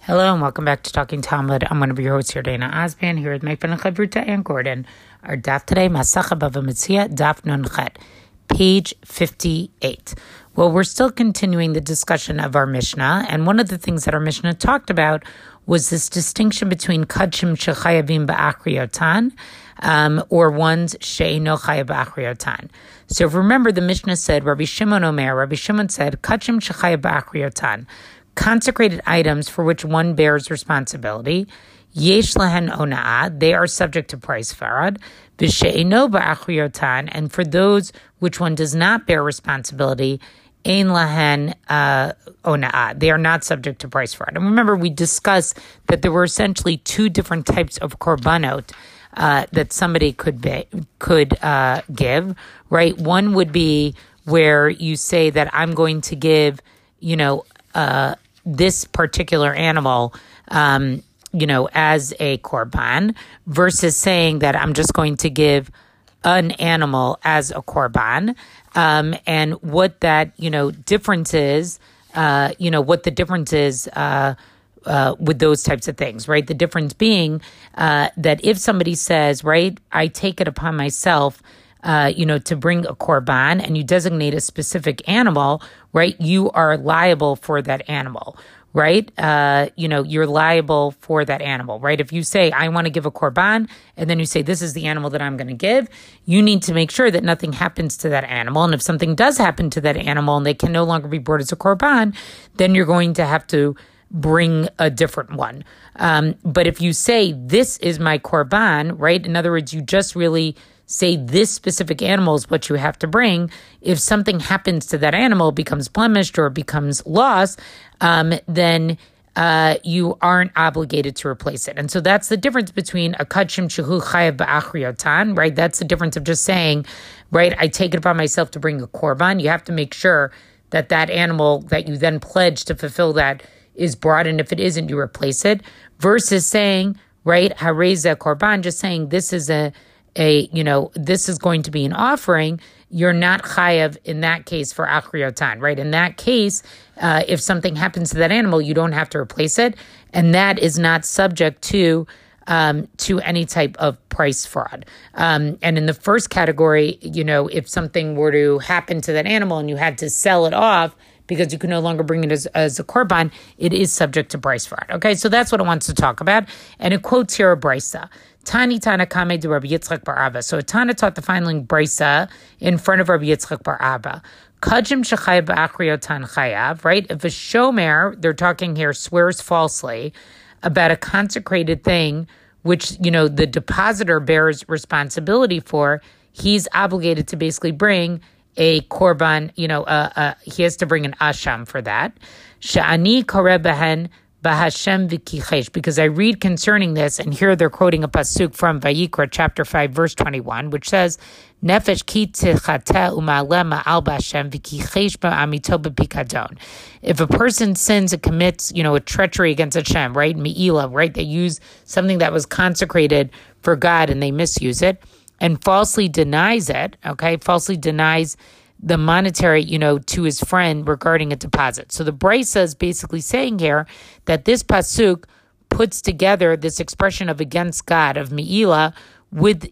Hello and welcome back to Talking Talmud. I'm one of your hosts here, Dana Osban, here with my friend Chavruta and Gordon. Our daf today, Masachet Bava Metzia, daf Nun Chet, page 58. Well, we're still continuing the discussion of our Mishnah, and one of the things that our Mishnah talked about was this distinction between Kadshim Shechayavim Ba'achriotan, or ones She'eino Chayav Ba'achriotan. So remember, the Mishnah said, Rabbi Shimon said, Kadshim Shechayav Ba'achriotan, consecrated items for which one bears responsibility, yesh lahen ona'ah, they are subject to price farad, v'she'eno ba'achriotan, and for those which one does not bear responsibility, ein lahen ona'ah, they are not subject to price farad. And remember, we discussed that there were essentially two different types of korbanot that somebody could give, right? One would be where you say that I'm going to give, this particular animal, as a korban, versus saying that I'm just going to give an animal as a korban. And what that, difference is, what the difference is with those types of things, right? The difference being that if somebody says, right, I take it upon myself to bring a korban, and you designate a specific animal, right, you are liable for that animal, right? You're liable for that animal, right? If you say, I want to give a korban, and then you say, this is the animal that I'm going to give, you need to make sure that nothing happens to that animal. And if something does happen to that animal and they can no longer be brought as a korban, then you're going to have to bring a different one. But if you say, this is my korban, right? In other words, you just really say this specific animal is what you have to bring. If something happens to that animal, becomes blemished or becomes lost, then you aren't obligated to replace it. And so that's the difference between a kadshim shehu chayav ba'achriotan, right? That's the difference of just saying, right, I take it upon myself to bring a korban. You have to make sure that that animal that you then pledge to fulfill that is brought, and if it isn't, you replace it, versus saying, right, hareza korban, just saying this is this is going to be an offering. You're not chayav in that case for achriotan, right? In that case, if something happens to that animal, you don't have to replace it, and that is not subject to any type of price fraud. And in the first category, if something were to happen to that animal and you had to sell it off because you can no longer bring it as a korban, it is subject to price fraud. Okay, so that's what it wants to talk about. And it quotes here a brisa. Tani Tana Kame de Rabbi Yitzchak bar Abba. So Tana taught the following brisa in front of Rabbi Yitzchak bar Abba. Kajim shechayv ba'achriotan chayav, right? If a shomer, they're talking here, swears falsely about a consecrated thing, which, the depositor bears responsibility for, he's obligated to basically bring a korban, he has to bring an asham for that. Sha'ani koreh behen b'Hashem v'kichesh, because I read concerning this, and here they're quoting a pasuk from Vayikra chapter 5 verse 21, which says, Nefesh ki tichateh u'ma'aleh ma'al b'Hashem v'kichesh ba'amito b'pikadon. If a person sins and commits, a treachery against Hashem, right, me'ilah, right, they use something that was consecrated for God and they misuse it, and falsely denies it, falsely denies the monetary, to his friend regarding a deposit. So the brisa is basically saying here that this pasuk puts together this expression of against God, of me'ilah, with,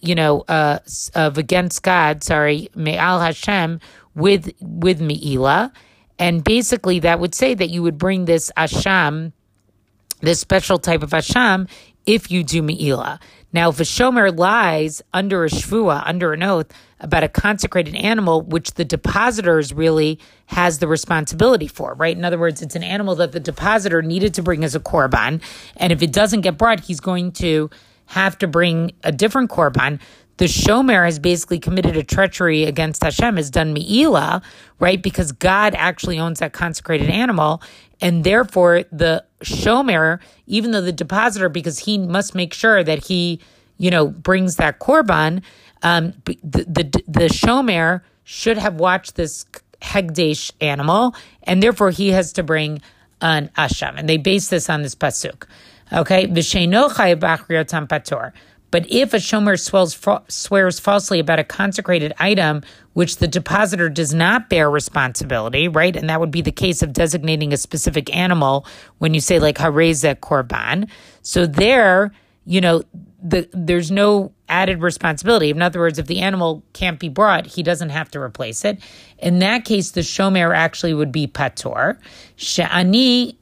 of against God, me'al Hashem, with me'ilah. And basically that would say that you would bring this asham, this special type of asham, if you do me'ilah. Now, if a shomer lies under a shvua, under an oath, about a consecrated animal, which the depositors really has the responsibility for, right? In other words, it's an animal that the depositor needed to bring as a korban, and if it doesn't get brought, he's going to have to bring a different korban. The shomer has basically committed a treachery against Hashem, has done me'ilah, right? Because God actually owns that consecrated animal, and therefore the shomer, even though the depositor, because he must make sure that he, brings that korban, the shomer should have watched this hegdesh animal, and therefore he has to bring an asham. And they base this on this pasuk. Okay, v'sheino chayav b'achriotan patur. But if a shomer swears falsely about a consecrated item, which the depositor does not bear responsibility, right? And that would be the case of designating a specific animal when you say like hareza korban. So there, there's no added responsibility. In other words, if the animal can't be brought, he doesn't have to replace it. In that case, the shomer actually would be pator. She'ani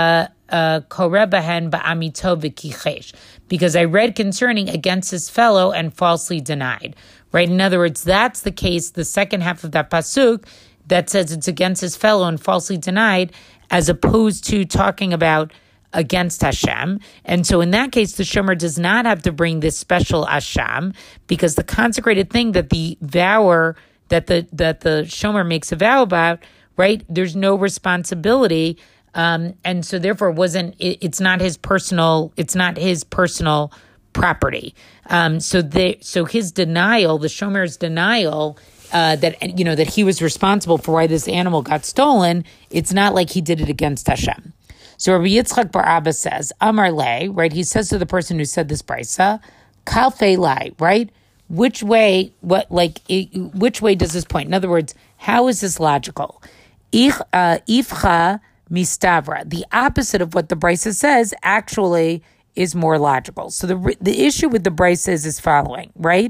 korebahen ba'amito v'kichesh, because I read concerning against his fellow and falsely denied. Right? In other words, that's the case, the second half of that pasuk that says it's against his fellow and falsely denied, as opposed to talking about against Hashem. And so in that case, the shomer does not have to bring this special asham, because the consecrated thing that the vower, that the shomer makes a vow about, right, there's no responsibility. And so therefore it's not his personal property. So his denial, the shomer's denial, that he was responsible for why this animal got stolen, it's not like he did it against Hashem. So Rabbi Yitzchak bar Abba says, Amar le, right? He says to the person who said this brisa, kalfei lai, right? Which way does this point? In other words, how is this logical? Ifcha mistavra. The opposite of what the brisa says actually is more logical. So the issue with the brisa is following, right?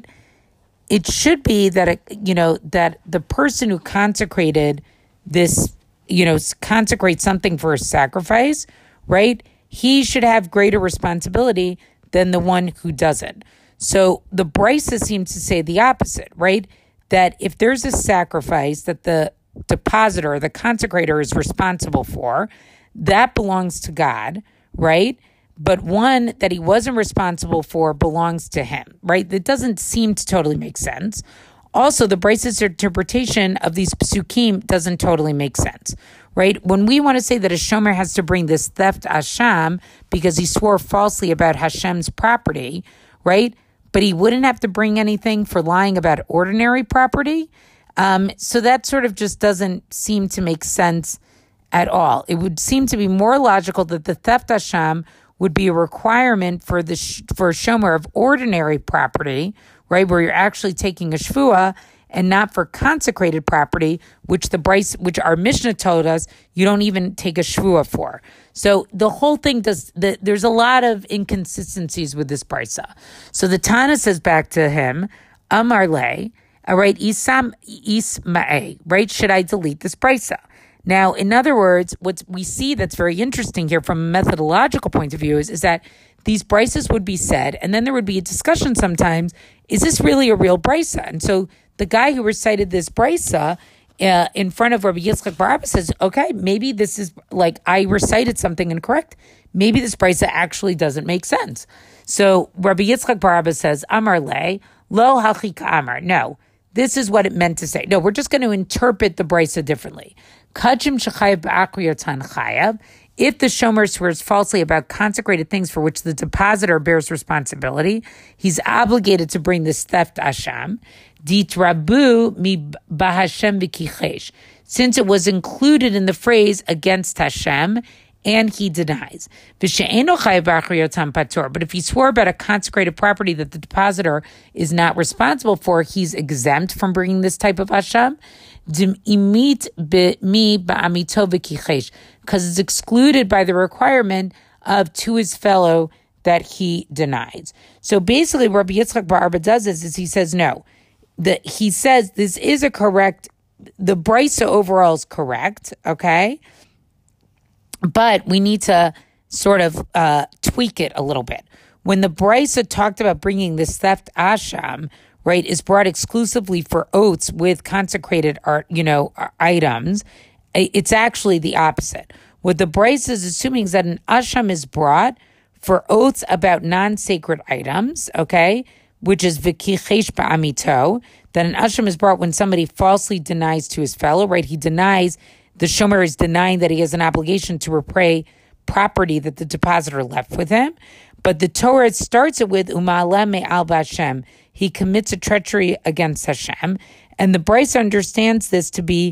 It should be that that the person who consecrated this, consecrate something for a sacrifice, right? He should have greater responsibility than the one who doesn't. So the brisa seems to say the opposite, right? That if there's a sacrifice that the depositor, the consecrator, is responsible for, that belongs to God, right? But one that he wasn't responsible for belongs to him, right? That doesn't seem to totally make sense. Also, the Brisa's interpretation of these psukim doesn't totally make sense, right? When we want to say that a shomer has to bring this theft asham because he swore falsely about Hashem's property, right? But he wouldn't have to bring anything for lying about ordinary property. So that sort of just doesn't seem to make sense at all. It would seem to be more logical that the theft asham would be a requirement for a shomer of ordinary property, right, where you're actually taking a shvua, and not for consecrated property, which our Mishnah told us you don't even take a shvua for. So the whole thing there's a lot of inconsistencies with this brisa. So the Tana says back to him, Amar le, all right, isam isma'e, right, should I delete this brisa? Now, in other words, what we see that's very interesting here from a methodological point of view is that these brises would be said, and then there would be a discussion sometimes, is this really a real brisa? And so the guy who recited this brisa in front of Rabbi Yitzchak bar Abba says, okay, maybe this is like I recited something incorrect. Maybe this brisa actually doesn't make sense. So Rabbi Yitzchak bar Abba says, Amar le, lo halchika amar. No, this is what it meant to say. No, we're just going to interpret the brisa differently. Kachim shechayev ba'akriyatan chayav. If the shomer swears falsely about consecrated things for which the depositor bears responsibility, he's obligated to bring this theft asham. Ditrabu mi bahashem v'kichesh, since it was included in the phrase against Hashem, and he denies. V'she'eno chayav ba'akriyatan patur. But if he swore about a consecrated property that the depositor is not responsible for, he's exempt from bringing this type of asham. Because it's excluded by the requirement of to his fellow that he denies. So basically what Rabbi Yitzchak bar Abba does is he says no. He says this is the brisa overall is correct, okay? But we need to sort of tweak it a little bit. When the brisa talked about bringing this theft asham, right, is brought exclusively for oaths with consecrated items, it's actually the opposite. What the brisa is assuming is that an asham is brought for oaths about non-sacred items, okay, which is v'kichesh ba'amito, that an asham is brought when somebody falsely denies to his fellow, right? He denies, the shomer is denying that he has an obligation to repay property that the depositor left with him. But the Torah starts it with Uma'aleh me'al b'Hashem. He commits a treachery against Hashem. And the Brisa understands this to be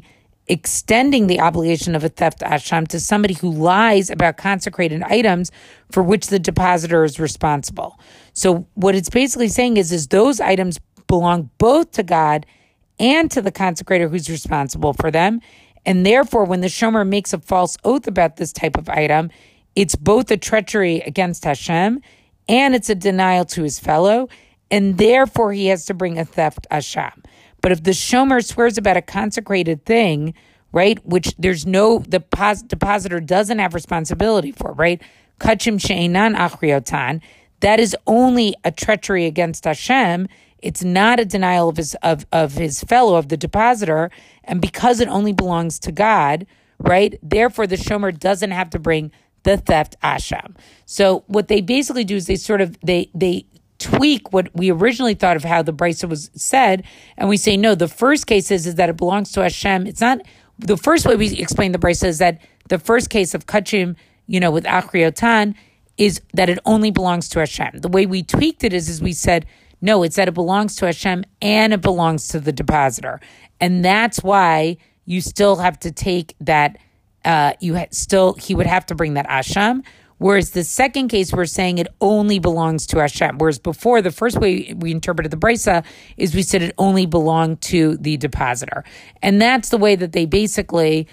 extending the obligation of a theft asham to somebody who lies about consecrated items for which the depositor is responsible. So what it's basically saying is those items belong both to God and to the consecrator who's responsible for them. And therefore, when the shomer makes a false oath about this type of item, it's both a treachery against Hashem and it's a denial to his fellow. And therefore, he has to bring a theft asham. But if the shomer swears about a consecrated thing, right, which there's no, the depositor doesn't have responsibility for, right? Kachim she'enan achriotan, that is only a treachery against Hashem. It's not a denial of his fellow, of the depositor. And because it only belongs to God, right, therefore the shomer doesn't have to bring the theft asham. So what they basically do is they tweak what we originally thought of how the brisa was said, and we say, no, the first case is that it belongs to Hashem. It's not, the first way we explain the brisa is that the first case of kachim, with achriotan, is that it only belongs to Hashem. The way we tweaked it is we said, no, it's that it belongs to Hashem and it belongs to the depositor. And that's why you still have to take that, he would have to bring that asham. Whereas the second case, we're saying it only belongs to Hashem. Whereas before, the first way we interpreted the brisa is we said it only belonged to the depositor. And that's the way that they basically,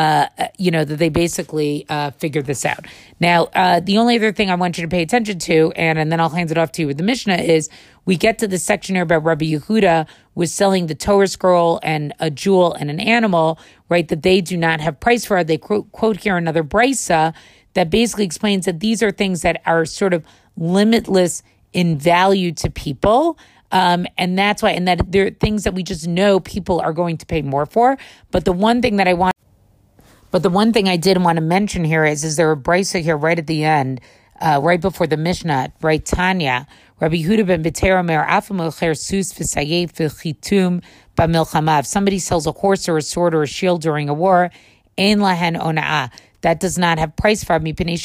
figured this out. Now, the only other thing I want you to pay attention to, and then I'll hand it off to you with the Mishnah, is we get to the section here about Rabbi Yehuda was selling the Torah scroll and a jewel and an animal, right, that they do not have price for. They quote here another brisa that basically explains that these are things that are sort of limitless in value to people. And that's why, and that they're things that we just know people are going to pay more for. But the one thing I did want to mention here is there a brisa here right at the end, right before the Mishnah, right, Tanya, Rabbi Yehuda ben Betera mer afamocher sus v'sayef v'chitum b'milchama. If somebody sells a horse or a sword or a shield during a war, ein lahen ona'ah, that does not have price for me because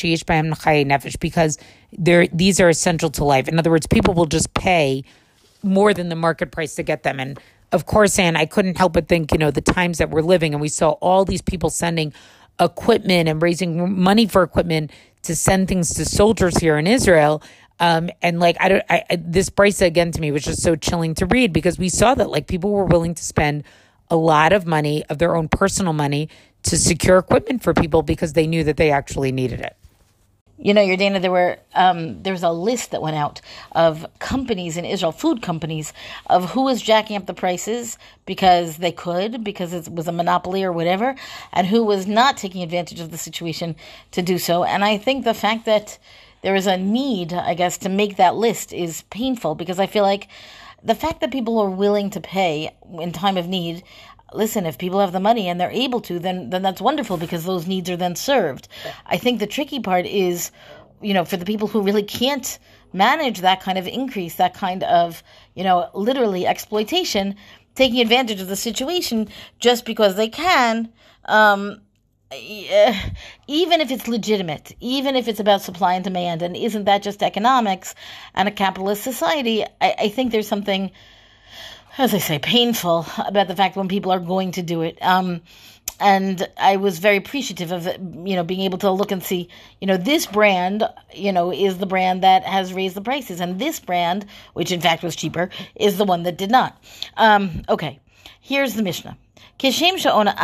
these are essential to life. In other words, people will just pay more than the market price to get them. And of course, Anne, I couldn't help but think, the times that we're living, and we saw all these people sending equipment and raising money for equipment to send things to soldiers here in Israel. This brisa again to me was just so chilling to read because we saw that people were willing to spend a lot of money of their own personal money to secure equipment for people because they knew that they actually needed it. Yordana, there's a list that went out of companies in Israel, food companies, of who was jacking up the prices because they could, because it was a monopoly or whatever, and who was not taking advantage of the situation to do so. And I think the fact that there is a need, I guess, to make that list is painful because I feel like the fact that people are willing to pay in time of need, listen, if people have the money and they're able to, then that's wonderful because those needs are then served. I think the tricky part is, for the people who really can't manage that kind of increase, that kind of, literally exploitation, taking advantage of the situation just because they can, even if it's legitimate, even if it's about supply and demand, and isn't that just economics and a capitalist society, I think there's something, as I say, painful about the fact when people are going to do it. And I was very appreciative of being able to look and see, this brand, is the brand that has raised the prices. And this brand, which in fact was cheaper, is the one that did not. Okay, here's the Mishnah. The same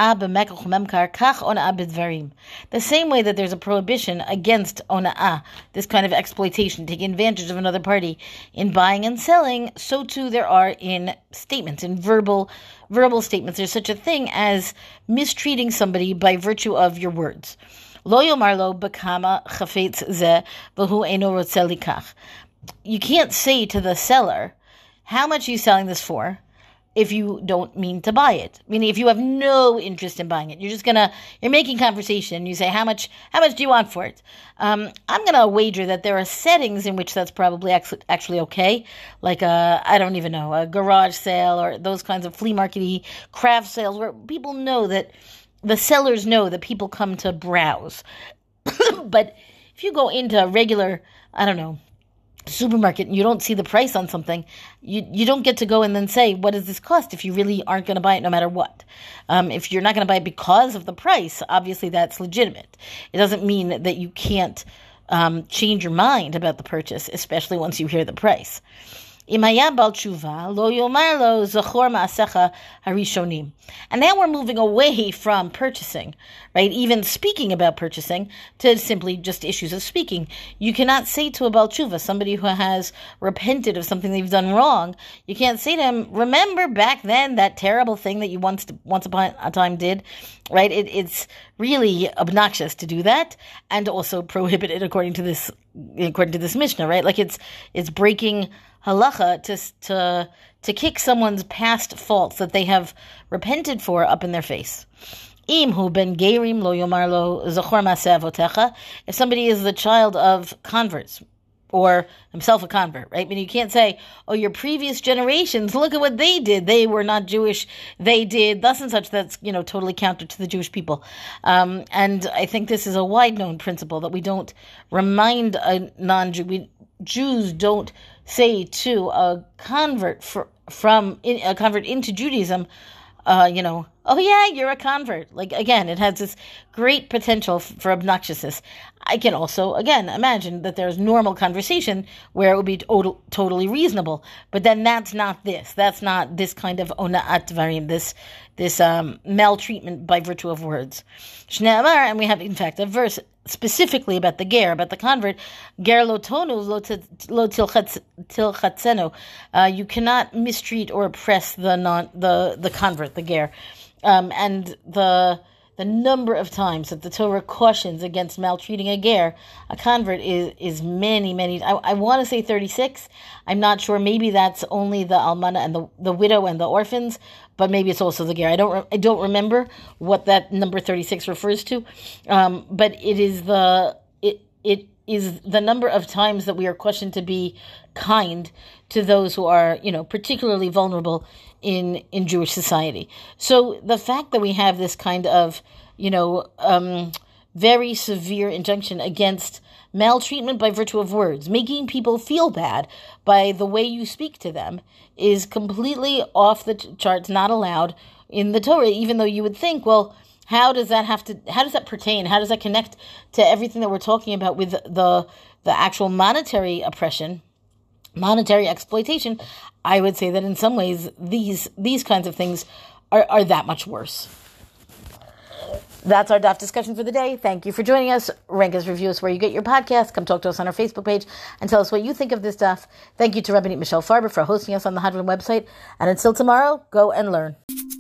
way that there's a prohibition against ona'ah, this kind of exploitation, taking advantage of another party in buying and selling, so too there are in statements, in verbal statements. There's such a thing as mistreating somebody by virtue of your words. Lo yomar lo bekama chafetz zeh v'hu eino rotzeh likach. You can't say to the seller, how much are you selling this for, if you don't mean to buy it. Meaning if you have no interest in buying it, you're making conversation, you say, how much do you want for it? I'm going to wager that there are settings in which that's probably actually okay, like I don't even know, a garage sale or those kinds of flea market-y craft sales where people know that, the sellers know that people come to browse. But if you go into a regular, I don't know, supermarket and you don't see the price on something, you don't get to go and then say, what does this cost, if you really aren't going to buy it no matter what. If you're not going to buy it because of the price, obviously that's legitimate. It doesn't mean that you can't change your mind about the purchase, especially once you hear the price. And now we're moving away from purchasing, right? Even speaking about purchasing, to simply just issues of speaking. You cannot say to a Baal Tshuva, somebody who has repented of something they've done wrong, you can't say to him, remember back then that terrible thing that you once upon a time did, right? It's really obnoxious to do that, and also prohibited according to this Mishnah, right? Like it's breaking halacha to kick someone's past faults that they have repented for up in their face. If somebody is the child of converts, or himself a convert, right? I mean, you can't say, oh, your previous generations, look at what they did. They were not Jewish. They did thus and such. That's, totally counter to the Jewish people. And I think this is a wide-known principle that we don't remind a non-Jew. Jews don't say to a convert a convert into Judaism, oh yeah, you're a convert. Like, again, it has this great potential for obnoxiousness. I can also, again, imagine that there's normal conversation where it would be totally reasonable. But then that's not this. That's not this kind of ona'at dvarim, this maltreatment by virtue of words. Shne'amar, and we have, in fact, a verse specifically about the ger, about the convert. Ger lo tonu lo tilchatzenu. You cannot mistreat or oppress the convert, the ger. And the number of times that the Torah cautions against maltreating a ger, a convert, is many, many. I want to say 36. I'm not sure. Maybe that's only the almana and the widow and the orphans, but maybe it's also the ger. I don't remember what that number 36 refers to. But it is the number of times that we are questioned to be kind to those who are, particularly vulnerable in Jewish society. So the fact that we have this kind of, very severe injunction against maltreatment by virtue of words, making people feel bad by the way you speak to them, is completely off the charts, not allowed in the Torah, even though you would think, well, how does that pertain? How does that connect to everything that we're talking about with the actual monetary oppression, monetary exploitation? I would say that in some ways these kinds of things are that much worse. That's our DAF discussion for the day. Thank you for joining us. Rank us, review us where you get your podcast. Come talk to us on our Facebook page and tell us what you think of this DAF. Thank you to Rabbanit Michelle Farber for hosting us on the Hadran website. And until tomorrow, go and learn.